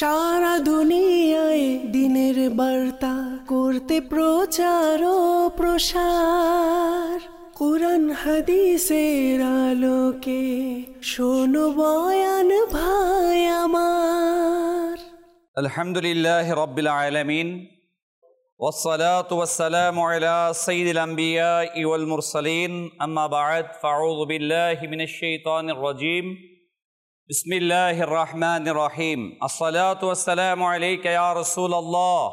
সারা দুনিয়ায় দিনের বার্তা করতে প্রচার ও প্রসার, কুরআন হাদিসের আলোকে শোনো বয়ান ভাই আমার। আলহামদুলিল্লাহ রাব্বিল আলামিন ওয়াসসালাতু ওয়াসসালামু আলা সাইয়্যিদিল আমবিয়াই ওয়াল মুরসালিন, আম্মা বা'দ, ফাআউযু বিল্লাহি মিনাশ শাইতানির রাজীম। বিসমিল্লাহির রহমানির রহিম। আসসালাতু ওয়াসসালামু আলাইকা ইয়া রাসূলুল্লাহ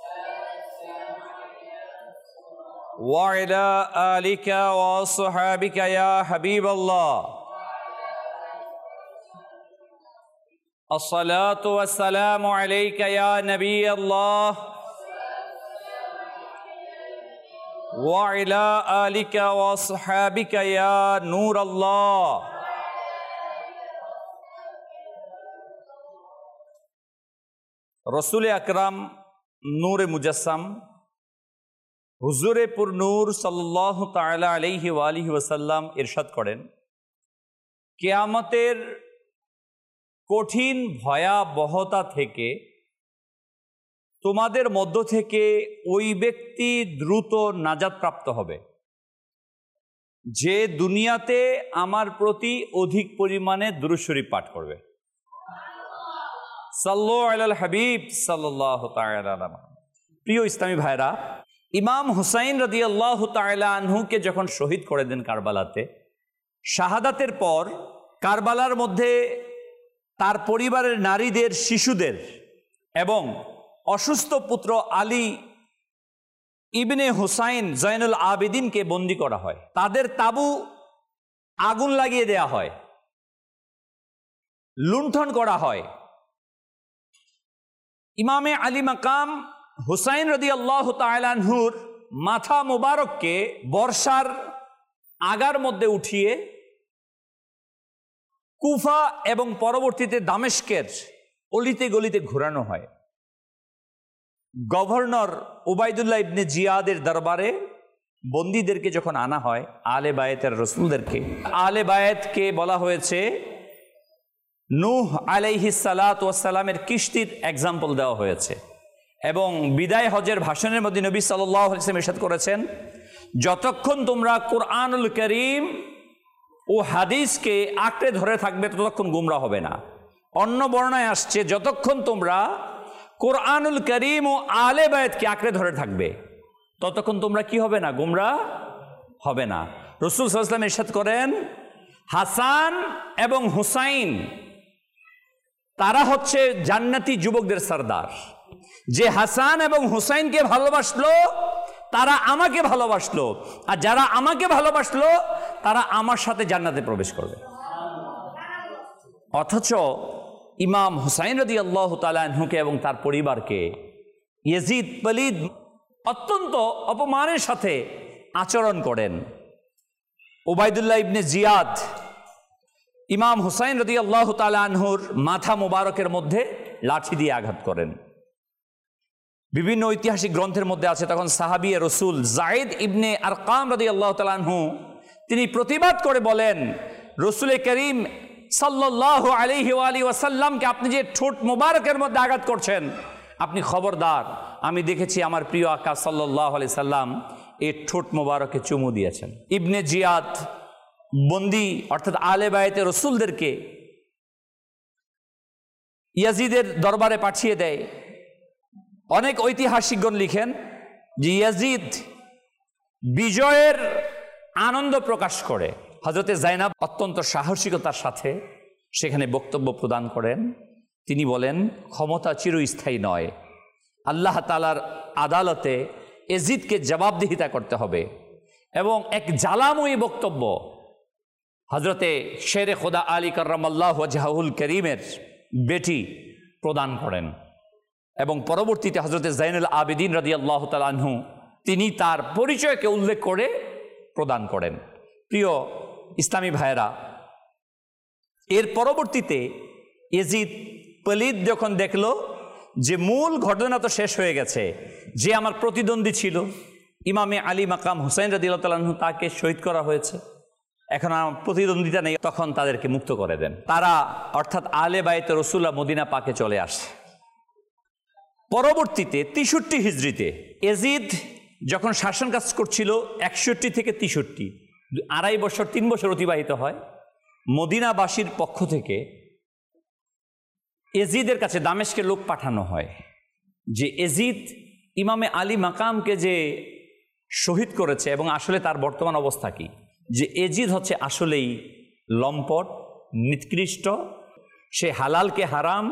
ওয়া আলা আলিকা ওয়া আসহাবিকা ইয়া হাবিবাল্লাহ। আসসালাতু ওয়াসসালামু আলাইকা ইয়া নবিয়াল্লাহ ওয়া আলা আলিকা ওয়া আসহাবিকা ইয়া নূরাল্লাহ। রসুল আকরাম নূরে মুজাসসাম হুজুরে পুর নূর সাল্লাল্লাহু তাআলা আলাইহি ওয়া আলিহি ওয়াসাল্লাম ইরশাদ করেন, কিয়ামতের কঠিন ভয়াবহতা থেকে তোমাদের মধ্য থেকে ওই ব্যক্তি দ্রুত নাজাত প্রাপ্ত হবে যে দুনিয়াতে আমার প্রতি অধিক পরিমাণে দুরূদ শরীফ পাঠ করবে। সাল্লু আলাল হাবিব সাল্লাল্লাহু তাআলা আলাইহি। প্রিয় ইসলামী ভাইরা, ইমাম হুসাইন রাদিয়াল্লাহু তাআলা আনহুকে যখন শহীদ করে দেন কারবালাতে, শাহাদাতের পর কারবালার মধ্যে তার পরিবারের নারীদের, শিশুদের এবং অসুস্থ পুত্র আলী ইবনে হুসাইন জয়নুল আবেদিনকে বন্দী করা হয়। তাদের তাবু আগুন লাগিয়ে দেয়া হয়, লুণ্ঠন করা হয়। ইমামে আলী মাকাম হুসাইন রাদিয়াল্লাহু তাআলা আনহুর মাথা মোবারককে বর্ষার আগার মধ্যে উঠিয়ে কুফা এবং পরবর্তীতে দামেস্কের অলিতে গলিতে ঘোরানো হয়। গভর্নর উবাইদুল্লাহ ইবনে জিয়াদের দরবারে বন্দীদেরকে যখন আনা হয়, আলে বায়েতের রসুলদেরকে, আলে বায়েতকে বলা হয়েছে নূহ আলাইহিস সালাতু ওয়াস সালামের কিস্তির এক্সাম্পল দেওয়া হয়েছে। এবং বিদায় হজের ভাষণের মধ্যে নবী সাল্লাল্লাহু আলাইহি ওয়াসাল্লাম ইরশাদ করেছেন, যতক্ষণ তোমরা কুরআনুল কারীম ও হাদিসকে আঁকড়ে ধরে থাকবে ততক্ষণ গুমরা হবে না। অন্য বর্ণায় আসছে, যতক্ষণ তোমরা কুরআনুল কারীম ও আলে বায়েতকে আঁকড়ে ধরে থাকবে ততক্ষণ তোমরা কি হবে না? গুমরা হবে না। রাসূল সাল্লাল্লাহু আলাইহি ওয়াসাল্লাম ইরশাদ করেন, হাসান এবং হুসাইন তারা হচ্ছে জান্নাতি যুবকদের সরদার। যে হাসান এবং হুসাইনকে ভালোবাসলো তারা আমাকে ভালোবাসলো, আর যারা আমাকে ভালোবাসলো তারা আমার সাথে জান্নাতে প্রবেশ করবে। অথচ ইমাম হুসাইন রাদিয়াল্লাহু তাআলা আনহুকে এবং তার পরিবারকে ইয়াজিদ পলিদ অত্যন্ত অপমানের সাথে আচরণ করেন। উবাইদুল্লাহ ইবনে জিয়াদ ইমাম হুসাইন রাদিয়াল্লাহু তাআলা আনহুর মাথা মোবারকের মধ্যে লাঠি দিয়ে আঘাত করেন। বিভিন্ন ঐতিহাসিক গ্রন্থের মধ্যে আছে, তখন সাহাবী রসুল যায়েদ ইবনে আরকাম রাদিয়াল্লাহু তাআলা আনহু তিনি প্রতিবাদ করে বলেন, রসুল করিম সাল্লাল্লাহু আলাইহি ওয়া আলিহি ওয়াসাল্লামকে আপনি যে ঠোঁট মোবারকের মধ্যে আঘাত করছেন, আপনি খবরদার, আমি দেখেছি আমার প্রিয় আকা সাল্লাল্লাহু আলাইহি সাল্লাম এই ঠোঁট মোবারকে চুমু দিয়েছেন। ইবনে জিয়াদ বন্দী অর্থাৎ আলে বায়েতে রসুলদেরকে ইয়াজিদের দরবারে পাঠিয়ে দেয়। অনেক ঐতিহাসিকগণ লিখেন যে ইয়াজিদ বিজয়ের আনন্দ প্রকাশ করে হযরতে জাইনাব অত্যন্ত সাহসিকতার সাথে সেখানে বক্তব্য প্রদান করেন। তিনি বলেন, ক্ষমতা চিরস্থায়ী নয়, আল্লাহ তাআলার আদালতে ইয়াজিদকে জবাবদিহিতা করতে হবে। এবং এক জ্বালাময়ী বক্তব্য হযরতে শেরে খোদা আলী কাররামাল্লাহু ওয়াজহাহুল করিমের বেটি প্রদান করেন। এবং পরবর্তীতে হযরতে জাইনুল আবেদিন রাদিয়াল্লাহু তাআলা আনহু তিনি তার পরিচয়কে উল্লেখ করে প্রদান করেন। প্রিয় ইসলামী ভাইয়েরা, এর পরবর্তীতে ইয়াজিদ পলিদ যখন দেখল যে মূল ঘটনা তো শেষ হয়ে গেছে, যে আমার প্রতিদ্বন্দ্বী ছিল ইমামে আলী মাকাম হুসাইন রাদিয়াল্লাহু তাআলা আনহু, তাকে শহীদ করা হয়েছে, এখন আর প্রতিদ্বন্দ্বিতা নেই, তখন তাদেরকে মুক্ত করে দেন। তারা অর্থাৎ আলে বায়েতে রাসূলুল্লাহ মদিনা পাকে চলে আসে। পরবর্তীতে 63 হিজরিতে এজিদ যখন শাসন কাজ করছিল 61 থেকে 63, 2.5 বছর 3 বছর অতিবাহিত হয়। মদিনাবাসীর পক্ষ থেকে এজিদের কাছে দামেস্কের লোক পাঠানো হয় যে এজিদ ইমামে আলী মাকামকে যে শহীদ করেছে এবং আসলে তার বর্তমান অবস্থা কি, যে এজিদ হচ্ছে আসলেই লম্পট, নিকৃষ্ট, সে হালালকে হারাম,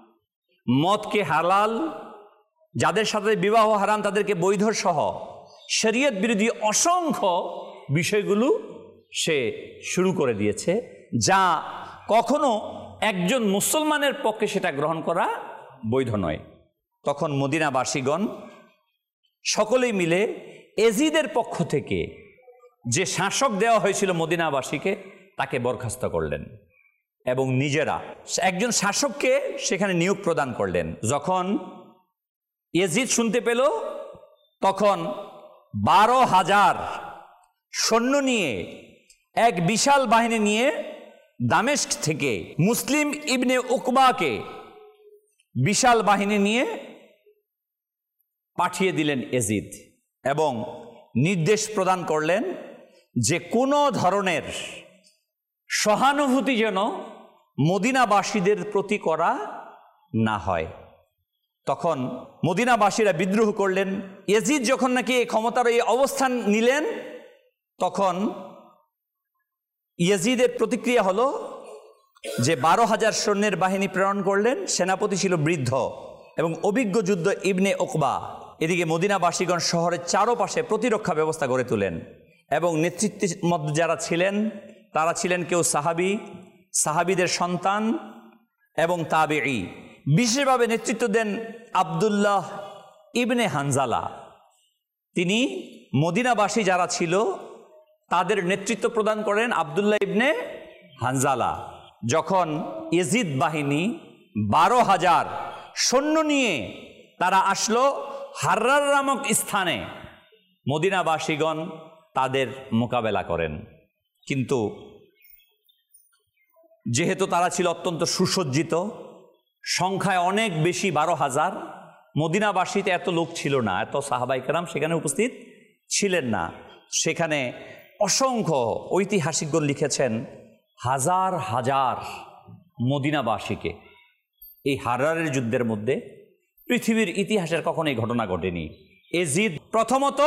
মদকে হালাল, যাদের সাথে বিবাহ হারাম তাদেরকে বৈধ সহ শরীয়ত বিরোধী অসংখ্য বিষয়গুলো সে শুরু করে দিয়েছে, যা কখনো একজন মুসলমানের পক্ষে সেটা গ্রহণ করা বৈধ নয়। তখন মদিনাবাসীগণ সকলেই মিলে এজিদের পক্ষ থেকে যে শাসক দেওয়া হয়েছিল মদিনাবাসীকে তাকে বরখাস্ত করলেন এবং নিজেরা একজন শাসককে সেখানে নিয়োগ প্রদান করলেন। যখন এজিদ শুনতে পেল তখন 12,000 সৈন্য নিয়ে এক বিশাল বাহিনী নিয়ে দামেস্ক থেকে মুসলিম ইবনে উকবাকে বিশাল বাহিনী নিয়ে পাঠিয়ে দিলেন এজিদ এবং নির্দেশ প্রদান করলেন যে কোনো ধরনের সহানুভূতি যেন মদিনাবাসীদের প্রতি করা না হয়। তখন মদিনাবাসীরা বিদ্রোহ করলেন। এজিদ যখন নাকি এই ক্ষমতার এই অবস্থান নিলেন তখন ইয়াজিদের প্রতিক্রিয়া হলো যে 12,000 সৈন্যের বাহিনী প্রেরণ করলেন। সেনাপতি ছিল বৃদ্ধ এবং অভিজ্ঞ যুদ্ধ ইবনে উকবা। এদিকে মদিনাবাসীগণ শহরের চারপাশে প্রতিরক্ষা ব্যবস্থা গড়ে তোলেন এবং নেতৃত্বের মধ্যে যারা ছিলেন তারা ছিলেন কেউ সাহাবী, সাহাবীদের সন্তান এবং তাবেঈ। বিশেষভাবে নেতৃত্ব দেন আব্দুল্লাহ ইবনে হানজালা। তিনি মদিনাবাসী যারা ছিল তাদের নেতৃত্ব প্রদান করেন আব্দুল্লাহ ইবনে হানজালা। যখন এজিদ বাহিনী 12,000 সৈন্য নিয়ে তারা আসলো হাররার নামক স্থানে, মদিনাবাসীগণ তাদের মোকাবেলা করেন। কিন্তু যেহেতু তারা ছিল অত্যন্ত সুসজ্জিত, সংখ্যায় অনেক বেশি 12,000, মদিনাবাসীতে এত লোক ছিল না, এত সাহাবায়ে কেরাম সেখানে উপস্থিত ছিলেন না। সেখানে অসংখ্য ঐতিহাসিকগণ লিখেছেন হাজার হাজার মদিনাবাসীকে এই হাররারের যুদ্ধের মধ্যে পৃথিবীর ইতিহাসের কখনো এই ঘটনা ঘটেনি। এজিদ প্রথমত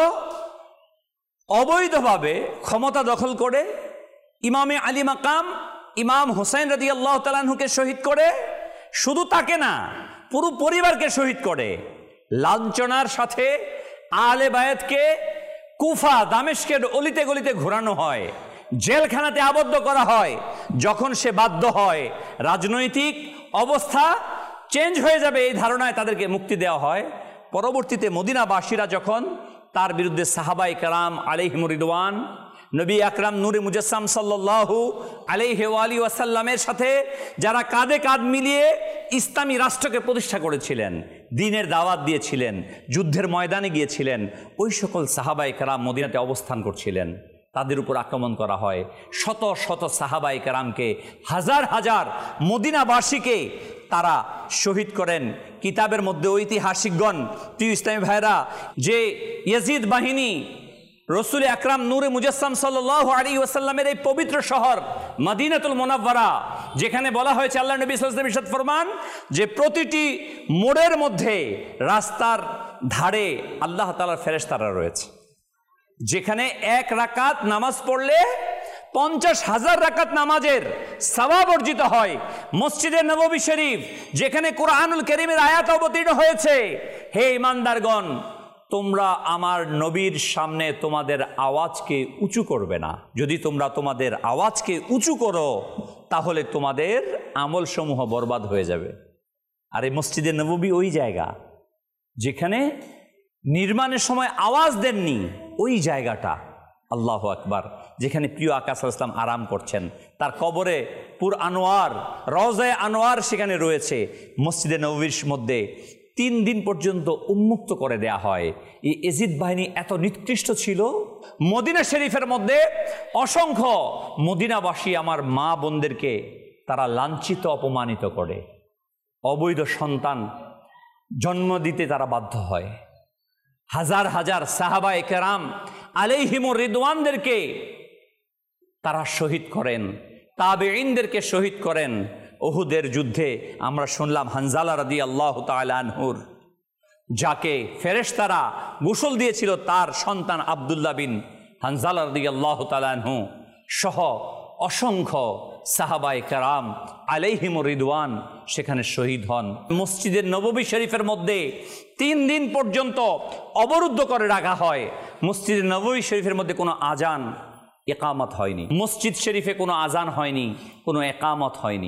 অবৈধভাবে ক্ষমতা দখল করে ইমামে আলী মাকাম ইমাম হুসাইন রাদিয়াল্লাহু তাআলা আনহুকে শহীদ করে, শুধু তাকে না পুরো পরিবারকে শহীদ করে। লাঞ্ছনার সাথে আহলে বায়াতকে কুফা দামেস্কের অলিতে গলিতে ঘোরানো হয়, জেলখানাতে আবদ্ধ করা হয়। যখন সে বাধ্য হয় রাজনৈতিক অবস্থা চেঞ্জ হয়ে যাবে এই ধারণায় তাদেরকে মুক্তি দেওয়া হয়। পরবর্তীতে মদিনাবাসীরা যখন তার বিরুদ্ধে সাহাবায়ে কেরাম আলাইহিম রিদওয়ান, নবী আকরাম নূরে মুজাসসাম সাল্লাল্লাহু আলাইহি ওয়া আলিহি ওয়াসাল্লামের সাথে যারা কাঁধে কাঁধ মিলিয়ে ইসলামী রাষ্ট্রকে প্রতিষ্ঠা করেছিলেন, দ্বীনের দাওয়াত দিয়েছিলেন, যুদ্ধের ময়দানে গিয়েছিলেন, ওই সকল সাহাবায়ে কেরাম মদিনাতে অবস্থান করছিলেন, তাদের উপর আক্রমণ করা হয়। শত শত সাহাবায়ে কেরামকে, হাজার হাজার মদিনাবাসীকে তারা শহীদ করেন। কিতাবের মধ্যে ঐতিহাসিকগণ, প্রিয় ইসলামী ভাইরা, যে ইয়াজিদ বাহিনী রসুল আকরাম নূরে মুজাসসাম সাল্লাল্লাহু আলাইহি ওয়াসাল্লামের এই পবিত্র শহর মদিনাতুল মুনাওয়ারা, যেখানে বলা হয়েছে আল্লাহ নবী সাল্লাল্লাহু আলাইহি ওয়াসাল্লাম ইরশাদ ফরমান যে প্রতিটি মোড়ের মধ্যে রাস্তার ধারে আল্লাহ তাআলার ফেরেশতারা রয়েছে, যেখানে এক রাকাত নামাজ পড়লে 50,000 রাকাত নামাজের সওয়াব অর্জিত হয়। মসজিদে নববী শরীফ, যেখানে কুরআনুল কারীমের আয়াত অবতীর্ণ হয়েছে, হে ঈমানদারগণ, তোমরা আমার নবীর সামনে তোমাদের আওয়াজকে উঁচু করবে না। যদি তোমরা তোমাদের আওয়াজকে উঁচু করো তাহলে তোমাদের আমলসমূহ বরবাদ হয়ে যাবে। আর এই মসজিদে নববী ওই জায়গা যেখানে নির্মাণের সময় আওয়াজ দেননি, ওই জায়গাটা আল্লাহু আকবার, যেখানে প্রিয় আকা সাল্লাল্লাহু আলাইহি ওয়াসাল্লাম আরাম করছেন। তার কবরে পুর আনোয়ার, রওজায়ে আনোয়ার সেখানে রয়েছে। মসজিদে নববীর মধ্যে 3 দিন পর্যন্ত উন্মুক্ত করে দেয়া হয়। এই এজিদ বাহিনী এত নিকৃষ্ট ছিল, মদিনা শরীফের মধ্যে অসংখ্য মদিনাবাসী আমার মা বোনদেরকে তারা লাঞ্ছিত অপমানিত করে। অবৈধ সন্তান জন্ম দিতে তারা বাধ্য হয়। হাজার হাজার সাহাবায়ে কেরাম আলাইহিমুর রিদওয়ানদেরকে তারা শহীদ করেন, তাবেঈনদেরকে শহীদ করেন। উহুদের যুদ্ধে আমরা শুনলাম হানজালা রাদিয়াল্লাহু তাআলা আনহুর, যাকে ফেরেশতারা গোসল দিয়েছিল, তার সন্তান আব্দুল্লাহ বিন হানজালা রাদিয়াল্লাহু তাআলা আনহু সহ অসংখ্য সাহাবায়ে কেরাম আলাইহিমুর রিদওয়ান সেখানে শহীদ হন। মসজিদের নববী শরীফের মধ্যে 3 দিন পর্যন্ত অবরুদ্ধ করে রাখা হয়। মসজিদের নববী শরীফের মধ্যে কোনো আজান ইকামত হয়নি, মসজিদ শরীফে কোনো আজান হয়নি, কোনো ইকামত হয়নি।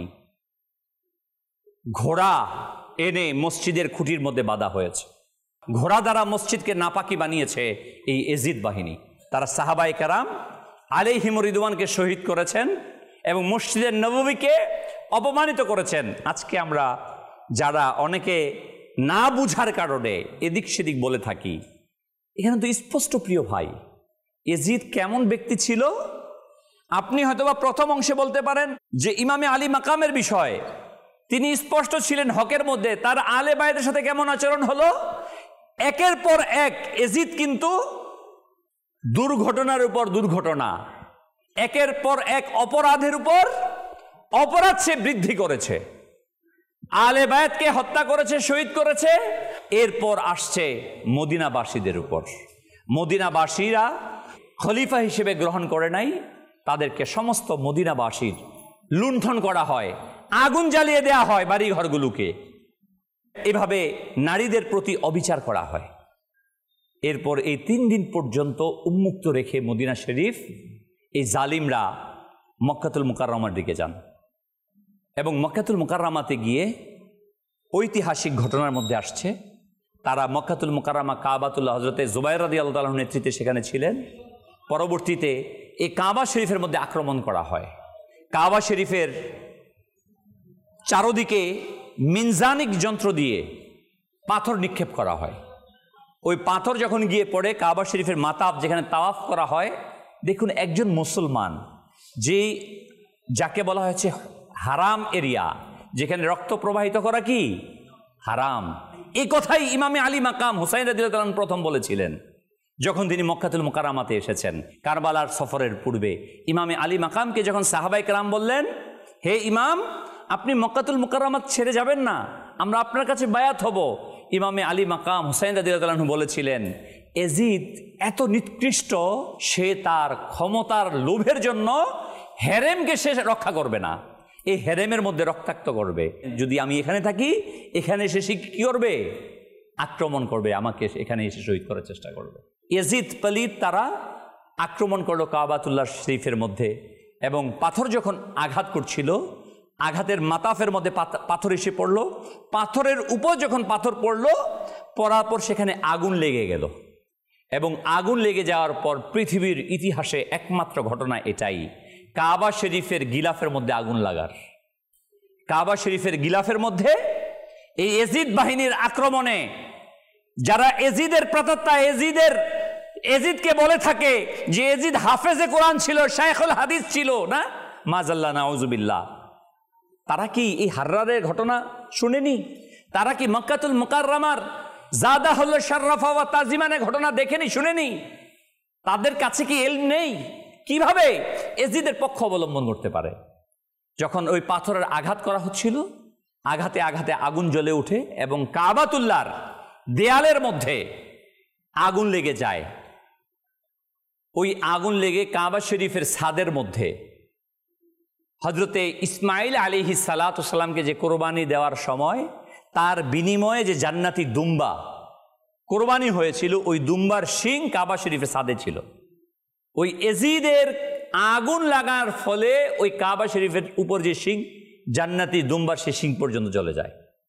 ঘোড়া এনে মসজিদের খুঁটির মধ্যে বাঁধা হয়েছে। ঘোড়া দ্বারা মসজিদকে নাপাকি বানিয়েছে এই এজিদ বাহিনী। তারা সাহাবায়ে কেরাম আলাইহিমুর রিদওয়ানকে শহীদ করেছেন এবং মসজিদের নববীকে অপমানিত করেছেন। আজকে আমরা যারা অনেকে না বুঝার কারণে এদিক সেদিক বলে থাকি, এখানে তো স্পষ্ট প্রিয় ভাই, এজিদ কেমন ব্যক্তি ছিল? আপনি হয়তোবা প্রথম অংশে বলতে পারেন যে ইমামে আলী মাকামের বিষয়, তিনি স্পষ্ট ছিলেন হকের মধ্যে, তার আলে বায়দের সাথে কেমন আচরণ হলো। একের পর এক এজিদ কিন্তু দুর্ঘটনার উপর দুর্ঘটনা, একের পর এক অপরাধের উপর অপরাধ সে বৃদ্ধি করেছে, আলে বায়তকে হত্যা করেছে, শহীদ করেছে। এরপর আসছে মদিনাবাসীদের উপর। মদিনাবাসীরা খলিফা হিসেবে গ্রহণ করে নাই, তাদেরকে সমস্ত মদিনাবাসীর লুণ্ঠন করা হয়, আগুন জ্বালিয়ে দেয়া হয় বাড়িঘরগুলোকে, এভাবে নারীদের প্রতি অবিচার করা হয়। এরপর এই 3 দিন পর্যন্ত উন্মুক্ত রেখে মদিনা শরীফ এই জালিমরা মক্কাতুল মুকাররমার দিকে যান এবং মক্কাতুল মুকাররমাতে গিয়ে ঐতিহাসিক ঘটনার মধ্যে আসছে, তারা মক্কাতুল মুকাররমা কাবাতুল্লাহ হযরতে জুবাইর রাদিয়াল্লাহু তাআলার নেতৃত্বে সেখানে ছিলেন। পরবর্তীতে এই কাবা শরীফের মধ্যে আক্রমণ করা হয়। কাবা শরীফের চারদিকে মিনজানিক যন্ত্র দিয়ে পাথর নিক্ষেপ করা হয়। ওই পাথর যখন গিয়ে পড়ে কাবা শরীফের মাতাব যেখানে তাওয়াফ করা হয়, দেখুন একজন মুসলমান, যাকে বলা হয়েছে হারাম এরিয়া, যেখানে রক্ত প্রবাহিত করা কি হারাম, এই কথাই ইমামে আলী মাকাম হুসাইন রাদিয়াল্লাহু তাআলা প্রথম বলেছিলেন যখন তিনি মক্কাতুল মুকাররমাতে এসেছেন কারবালার সফরের পূর্বে। ইমামে আলী মাকামকে যখন সাহাবায়ে কেরাম বললেন, হে ইমাম, আপনি মক্কাতুল মুকাররমা ছেড়ে যাবেন না, আমরা আপনার কাছে বায়াত হব, ইমামে আলী মাকাম হুসাইন রাদিয়াল্লাহু তাআলা বলেছিলেন, এজিদ এত নিকৃষ্ট, সে তার ক্ষমতার লোভের জন্য হেরেমকে সে রক্ষা করবে না, এই হেরেমের মধ্যে রক্তাক্ত করবে। যদি আমি এখানে থাকি, এখানে এসে সে কি করবে? আক্রমণ করবে, আমাকে এখানে এসে শহীদ করার চেষ্টা করবে। এজিদ পলিত তারা আক্রমণ করলো কাবাতুল্লাহ শরীফের মধ্যে এবং পাথর যখন আঘাত করছিল, আঘাতের মাতাফের মধ্যে পাথর এসে পড়লো, পাথরের উপর যখন পাথর পড়লো, পড়ার পর সেখানে আগুন লেগে গেল এবং আগুন লেগে যাওয়ার পর পৃথিবীর ইতিহাসে একমাত্র ঘটনা এটাই, কাবা শরীফের গিলাফের মধ্যে আগুন লাগার। কাবা শরীফের গিলাফের মধ্যে এই এজিদ বাহিনীর আক্রমণে যারা এজিদের প্রাতত্তা, এজিদকে বলে থাকে যে এজিদ হাফেজে কোরআন ছিল, শাইখুল হাদিস ছিল না, মাজাল্লাহ নাউজুবিল্লাহ, তারা কি এই হাররারের ঘটনা শুনেনি? তারা কি মক্কাতুল মুকাররমার জাদাহুল শাররাফা ওয়া তাজিমানের ঘটনা দেখেনি, শুনেনি? তাদের কাছে কি ইলম নেই? কিভাবে এজিদের পক্ষ অবলম্বন করতে পারে? যখন ওই পাথরের আঘাত করা হচ্ছিল, আঘাতে আঘাতে আগুন জ্বলে ওঠে এবং কাবাতুল্লাহর দেয়ালের মধ্যে আগুন লেগে যায়। ওই আগুন লেগে কাবা শরীফের ছাদের মধ্যে হযরতে ইসমাইল আলাইহিস সালাতু সালামকে যে কোরবানি দেওয়ার সময় তার বিনিময়ে যে জান্নাতি দুম্বা কোরবানি হয়েছিল, ওই দুম্বার শিং কাবা শরীফের ছাদে ছিল। ওই এজিদের আগুন লাগার ফলে ওই কাবা শরীফের উপর যে শিং, জান্নাতি দুম্বার সে শিং পর্যন্ত জ্বলে যায়।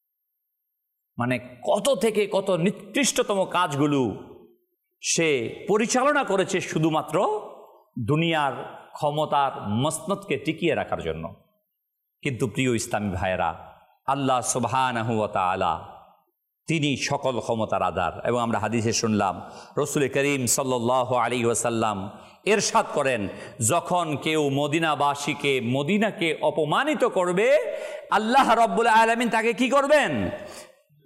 মানে কত থেকে কত নিকৃষ্টতম কাজগুলো সে পরিচালনা করেছে শুধুমাত্র দুনিয়ার ক্ষমতার মসনদকে টিকিয়ে রাখার জন্য। কিন্তু প্রিয় ইসলামী ভাইয়েরা, আল্লাহ সুবহানাহু ওয়া তাআলা তিনি সকল ক্ষমতার আধার। এবং আমরা হাদিসে শুনলাম রাসূল করিম সাল্লাল্লাহু আলাইহি ওয়াসাল্লাম ইরশাদ করেন, যখন কেউ মদিনাবাসীকে, মদিনাকে অপমানিত করবে, আল্লাহ রাব্বুল আলামিন তাকে কি করবেন?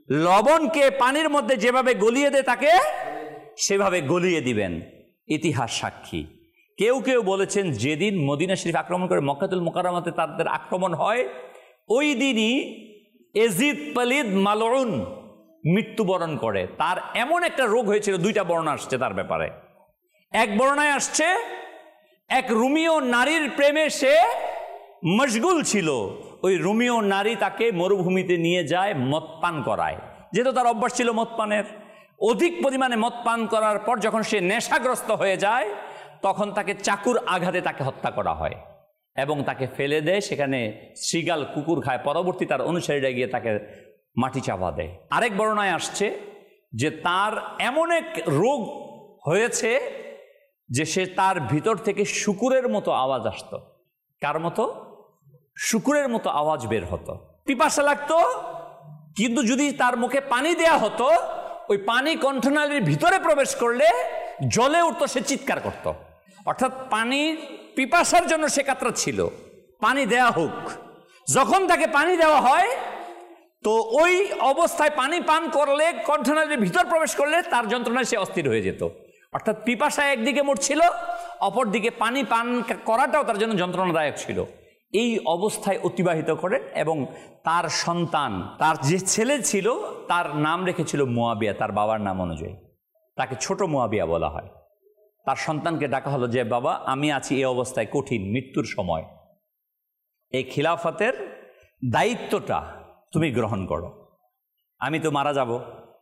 লবণকে পানির মধ্যে যেভাবে গলিয়ে দেয় তাকে সেভাবে গলিয়ে দিবেন। ইতিহাস সাক্ষী। কেউ কেউ বলেছেন যেদিন মদিনা শরীফ আক্রমণ করে মক্কাতুল মুকাররমাতে তাদের আক্রমণ হয়, ওই দিনই এজিদ পালিদ মালউন মৃত্যুবরণ করে। তার এমন একটা রোগ হয়েছিল, দুইটা বর্ণনা আসছে তার ব্যাপারে। এক বর্ণনায় আসছে এক রুমীয় নারীর প্রেমে সে মশগুল ছিল, ওই রুমীয় নারী তাকে মরুভূমিতে নিয়ে যায়, মদ পান করায়। যেহেতু তার অভ্যাস ছিল মদ পানের, অধিক পরিমাণে মদ পান করার পর যখন সে নেশাগ্রস্ত হয়ে যায়, তখন তাকে চাকুর আঘাতে তাকে হত্যা করা হয় এবং তাকে ফেলে দেয়। সেখানে শৃগাল কুকুর খায়। পরবর্তী তার অনুসারীরা গিয়ে তাকে মাটি চাপা দেয়। আরেক বর্ণনায় আসছে যে তার এমন এক রোগ হয়েছে যে সে তার ভিতর থেকে শূকরের মতো আওয়াজ আসতো। কার মতো? শূকরের মতো আওয়াজ বের হতো। পিপাসা লাগতো, কিন্তু যদি তার মুখে পানি দেয়া হতো, ওই পানি কণ্ঠনালীর ভিতরে প্রবেশ করলে জ্বলে উঠতো, সে চিৎকার করত। অর্থাৎ পানির পিপাসার জন্য সে কাতরাচ্ছিল, পানি দেয়া হোক। যখন তাকে পানি দেওয়া হয়, তো ওই অবস্থায় পানি পান করলে, কণ্ঠনালীর ভিতর প্রবেশ করলে তার যন্ত্রণায় সে অস্থির হয়ে যেত। অর্থাৎ পিপাসা একদিকে মরছিল, অপরদিকে পানি পান করাটাও তার জন্য যন্ত্রণাদায়ক ছিল। এই অবস্থায় অতিবাহিত করেন এবং তার সন্তান, তার যে ছেলে ছিল তার নাম রেখেছিল মুয়াবিয়া, তার বাবার নাম অনুযায়ী। তাকে ছোট মুয়াবিয়া বলা হয়। তার সন্তানকে ডাকা হলো যে বাবা, আমি আছি এই অবস্থায়, কঠিন মৃত্যুর সময়, এই খিলাফতের দায়িত্বটা তুমি গ্রহণ করো, আমি তো মারা যাব।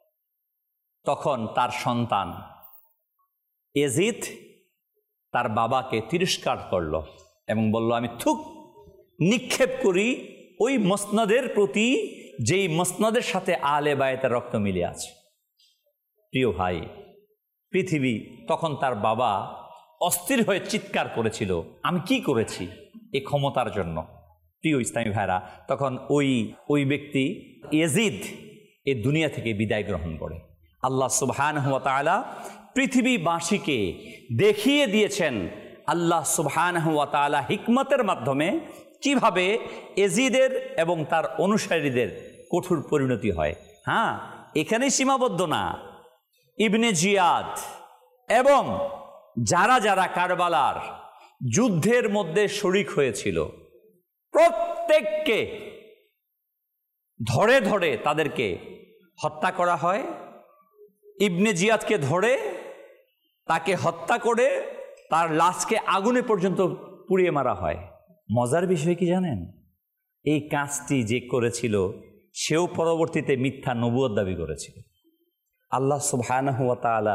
তখন তার সন্তান ইয়াজিদ তার বাবাকে তিরস্কার করল এবং বলল, আমি থুক নিক্ষেপ করি ওই মসনদের প্রতি যেই মসনদের সাথে আলে বায়েতের রক্ত মিলে আছে। প্রিয় ভাই, পৃথিবী তখন তার বাবা অস্থির হয়ে চিৎকার করেছিল, আমি কি করেছি এই ক্ষমতার জন্য। প্রিয় ইসলামী ভাইরা, তখন ওই ব্যক্তি ইয়াজিদ এই দুনিয়া থেকে বিদায় গ্রহণ করে। আল্লাহ সুবহানাহু ওয়া তাআলা পৃথিবীবাসীকে দেখিয়ে দিয়েছেন আল্লাহ সুবহানাহু ওয়া তাআলা হিকমতের মাধ্যমে কিভাবে ইয়াজিদের এবং তার অনুসারীদের কঠোর পরিণতি হয়। হ্যাঁ, এখানেই সীমাবদ্ধ না। ইবনে জিয়াদ এবং যারা যারা কারবালার যুদ্ধের মধ্যে শরিক হয়েছিল, প্রত্যেককে ধরে ধরে তাদেরকে হত্যা করা হয়। ইবনে জিয়াদকে ধরে তাকে হত্যা করে তার লাশকে আগুনে পর্যন্ত পুড়িয়ে মারা হয়। মজার বিষয় কি জানেন? এই কাজটি যে করেছিল সেও পরবর্তীতে মিথ্যা নবুয়ত দাবি করেছিল। আল্লাহ সুবহানাহু ওয়া তাআলা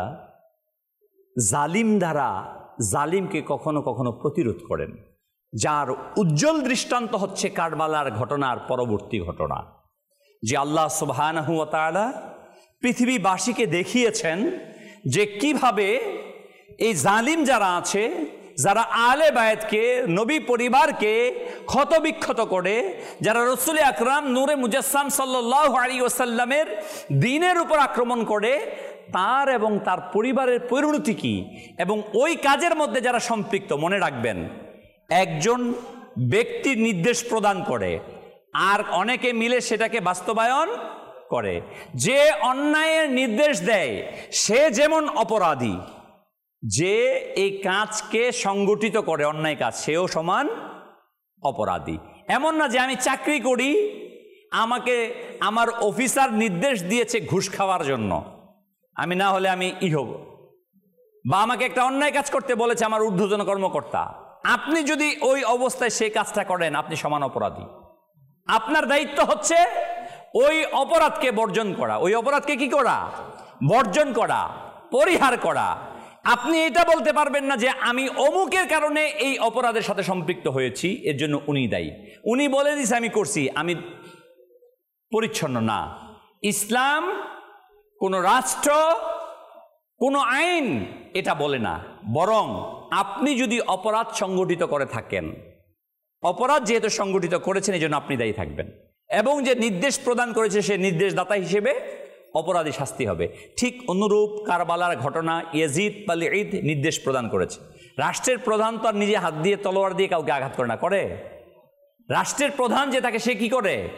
জালিম দ্বারা জালিমকে কখনো কখনো প্রতিরোধ করেন, যার উজ্জ্বল দৃষ্টান্ত হচ্ছে কারবালার ঘটনার পরবর্তী ঘটনা, যে আল্লাহ সুবহানাহু ওয়া তাআলা পৃথিবীবাসীকে দেখিয়েছেন যে কিভাবে এই জালিম যারা আছে, যারা আলে বায়েতকে, নবী পরিবারকে ক্ষতবিক্ষত করে, যারা রাসূল আকরাম নূরে মুজাসসাম সাল্লাল্লাহু আলাইহি ওয়াসাল্লামের দ্বীনের উপর আক্রমণ করে, তার এবং তার পরিবারের পরিণতি কি এবং ওই কাজের মধ্যে যারা সম্পৃক্ত। মনে রাখবেন, একজন ব্যক্তি নির্দেশ প্রদান করে আর অনেকে মিলে সেটাকে বাস্তবায়ন করে। যে অন্যায়ের নির্দেশ দেয় সে যেমন অপরাধী, যে এই কাজকে সংগঠিত করে অন্যায় কাজ, সেও সমান অপরাধী। এমন না যে আমি চাকরি করি, আমাকে আমার অফিসার নির্দেশ দিয়েছে ঘুষ খাওয়ার জন্য, আমি না হলে আমি হব, বা আমাকে একটা অন্যায় কাজ করতে বলেছে আমার ঊর্ধ্বতন কর্মকর্তা, আপনি যদি ওই অবস্থায় সেই কাজটা করেন আপনি সমান অপরাধী। আপনার দায়িত্ব হচ্ছে ওই অপরাধকে বর্জন করা, ওই অপরাধকে কি করা? বর্জন করা, পরিহার করা। আপনি এটা বলতে পারবেন না যে আমি অমুকের কারণে এই অপরাধের সাথে সম্পৃক্ত হয়েছি, এর জন্য উনি দায়ী, উনি বলে দিয়েছে আমি করছি, আমি পরিচ্ছন্ন না। ইসলাম, কোনো রাষ্ট্র, কোনো আইন এটা বলে না। বরং আপনি যদি অপরাধ সংগঠিত করে থাকেন, অপরাধ যেহেতু সংগঠিত করেছেন এই জন্য আপনি দায়ী থাকবেন, এবং যে নির্দেশ প্রদান করেছে সে নির্দেশদাতা হিসেবে অপরাধী শাস্তি হবে। ঠিক অনুরূপ কারবালার ঘটনা, ইয়াজিদ পালিঈদ নির্দেশ প্রদান করেছে। রাষ্ট্রের প্রধান তো আর নিজে হাত দিয়ে তলোয়ার দিয়ে কাউকে আঘাত করে না, করে? রাষ্ট্রের প্রধান যে তাকে, সে কি করে?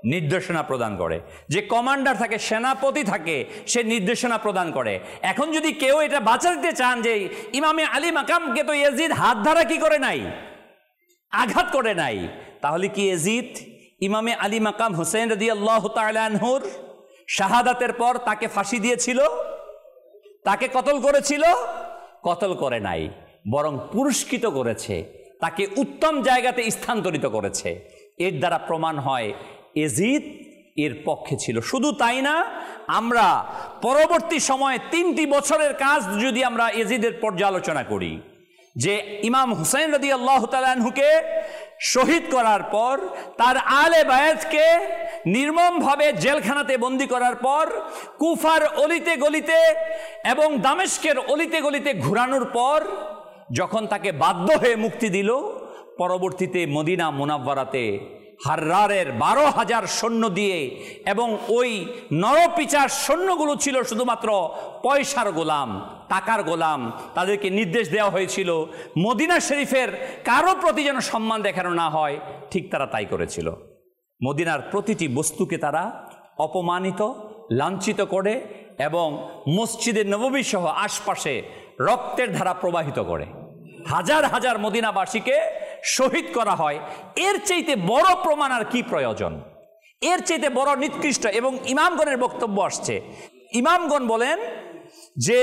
নির্দেশনা প্রদান করে। যে কমান্ডার থাকে, সেনাপতি থাকে, সে নির্দেশনা প্রদান করে। এখন যদি কেউ এটা বাঁচাতে চান যে ইমামে আলী মাকামকে তো ইয়াজিদ হাত ধারা কি করে নাই, আঘাত করে নাই, তাহলে কি ইয়াজিদ ইমামে আলী মাকাম হুসাইন রাদিয়াল্লাহু তাআলা আনহুর শাহাদাতের পর তাকে ফাঁসি দিয়েছিল, তাকে কতল করেছিল? কতল করে নাই, বরং পুরস্কৃত করেছে, তাকে উত্তম জায়গাতে স্থানান্তরিত করেছে। এর দ্বারা প্রমাণ হয় ইয়াজিদ এর পক্ষে ছিল। শুধু তাই না, আমরা পরবর্তী সময়ে 3টি বছরের কাজ যদি আমরা ইয়াজিদের পর্যালোচনা করি, যে ইমাম হুসাইন রাদিয়াল্লাহু তাআলা আনহুকে শহীদ করার পর তার আলে বায়াতকে নির্মমভাবে জেলখানাতে বন্দী করার পর কুফার অলিতে গলিতে এবং দামেস্কের অলিতে গলিতে ঘুরানোর পর যখন তাকে বাধ্য হয়ে মুক্তি দিল, পরবর্তীতে মদিনা মুনাওয়ারাতে হাররারের 12,000 সৈন্য দিয়ে, এবং ওই নরপিচার সৈন্যগুলো ছিল শুধুমাত্র পয়সার গোলাম, টাকার গোলাম, তাদেরকে নির্দেশ দেওয়া হয়েছিল মদিনা শরীফের কারো প্রতি যেন সম্মান দেখানো না হয়। ঠিক তারা তাই করেছিল। মদিনার প্রতিটি বস্তুকে তারা অপমানিত, লাঞ্ছিত করে এবং মসজিদে নববী সহ আশপাশে রক্তের ধারা প্রবাহিত করে হাজার হাজার মদিনাবাসীকে শহীদ করা হয়। এর চাইতে বড় প্রমাণ আর কি প্রয়োজন? এর চাইতে বড় নিকৃষ্ট। এবং ইমামগণের বক্তব্য আসছে, ইমামগণ বলেন যে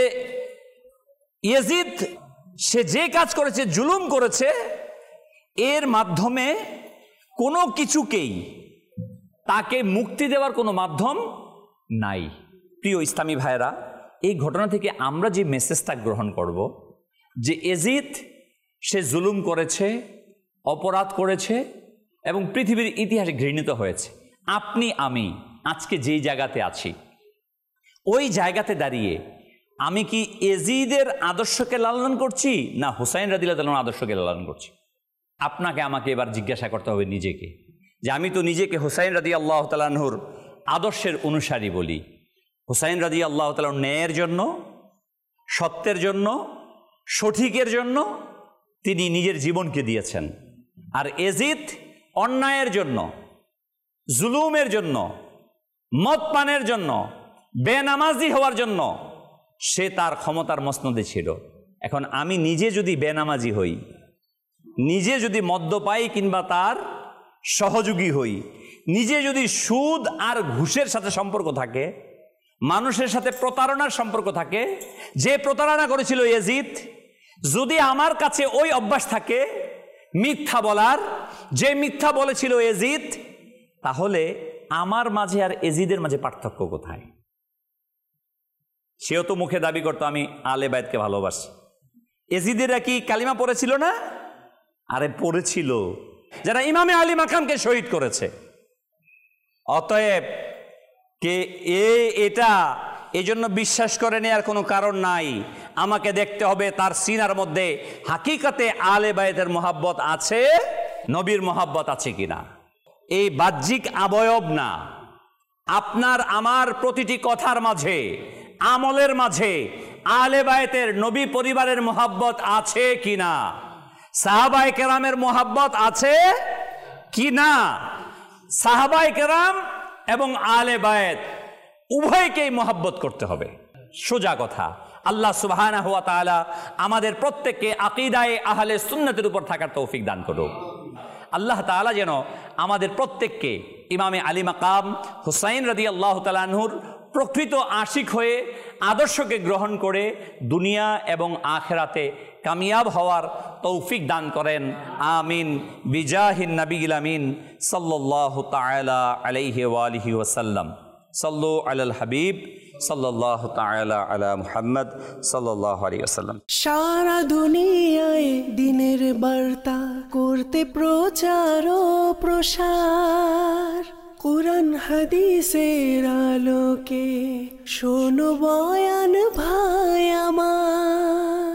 ইয়াজিদ সে যে কাজ করেছে, জুলুম করেছে, এর মাধ্যমে কোনো কিছুকেই তাকে মুক্তি দেওয়ার কোনো মাধ্যম নাই। প্রিয় ইসলামী ভাইরা, এই ঘটনা থেকে আমরা যে মেসেজটা গ্রহণ করব, যে ইয়াজিদ সে জুলুম করেছে, অপরাধ করেছে এবং পৃথিবীর ইতিহাসে ঘৃণিত হয়েছে। আপনি আমি আজকে যেই জায়গাতে আছি, ওই জায়গাতে দাঁড়িয়ে আমি কি ইয়াজিদের আদর্শকে লালন করছি না হুসাইন রাদিয়াল্লাহু তাআলার আদর্শকে লালন করছি? আপনাকে আমাকে এবার জিজ্ঞাসা করতে হবে নিজেকে, যে আমি তো নিজেকে হুসাইন রাদিয়াল্লাহু তাআলা আনহুর আদর্শের অনুসারী বলি। হুসাইন রাদিয়াল্লাহু তাআলা ন্যায়ের জন্য, সত্যের জন্য, সঠিকের জন্য তিনি নিজের জীবনকে দিয়েছেন। আর ইয়াজিদ অন্যায়ের জন্য, জুলুমের জন্য, মদ পানের জন্য, বেনামাজি হওয়ার জন্য সে তার ক্ষমতার মসনদে ছিল। এখন আমি নিজে যদি বেনামাজি হই, নিজে যদি মদ্যপায়ী কিংবা তার সহযোগী হই, নিজে যদি সুদ আর ঘুষের সাথে সম্পর্ক থাকে, মানুষের সাথে প্রতারণার সম্পর্ক থাকে, যে প্রতারণা করেছিল ইয়াজিদ, যদি আমার কাছে ওই অভ্যাস থাকে মিথ্যা বলার, যে মিথ্যা বলেছিল ইয়াজিদ, তাহলে আমার মাঝে আর ইয়াজিদের মাঝে পার্থক্য কোথায়? সেও তো মুখে দাবি করতো আমি আলে বাইতকে ভালোবাসি। ইয়াজিদেরা কি কালিমা পড়েছিল না? আরে পড়েছিল, যারা ইমামে আলী মাকামকে শহীদ করেছে। অতএব কে এটা এই জন্য বিশ্বাস করে নেওয়ার কোনো কারণ নাই। আমাকে দেখতে হবে তার সিনার মধ্যে হাকিকতে আলে বাইতের মোহাব্বত আছে, নবীর মোহাব্বত আছে কিনা। এই বাহ্যিক অবয়ব না, আপনার আমার প্রতিটি কথার মাঝে, আমলের মাঝে আলে বাইতের, নবী পরিবারের মোহাব্বত আছে কিনা, সাহাবায়ে কেরামের মোহাব্বত আছে কিনা। সাহাবায়ে কেরাম এবং আলে বায়েত উভয়কেই মোহাব্বত করতে হবে। সোজা কথা। আল্লাহ সুবহানাহু ওয়া তাআলা আমাদের প্রত্যেককে আকীদায়ে আহলে সুন্নাতের উপর থাকার তৌফিক দান করুক। আল্লাহ তাআলা যেন আমাদের প্রত্যেককে ইমামে আলী মাকাম হুসাইন রাদিয়াল্লাহু তাআলা আনহুর প্রকৃত আশিক হয়ে আদর্শকে গ্রহণ করে দুনিয়া এবং আখিরাতে কামিয়াব হওয়ার তৌফিক দান করেন। আমিন বিজাহিন নবীল আমিন সাল্লাল্লাহু তাআলা আলাইহি ওয়া আলিহি ওয়াসাল্লাম। সাল্লু আলাল হাবিব সাল্লাল্লাহু তাআলা আলা মুহাম্মদ সাল্লাল্লাহু আলাইহি ওয়াসাল্লাম। সারা দুনিয়ায় দিনের বার্তা করতে প্রচার ও প্রসার, কুরআন হাদিসের আলোকে শোনো বয়ান ভাই আমার।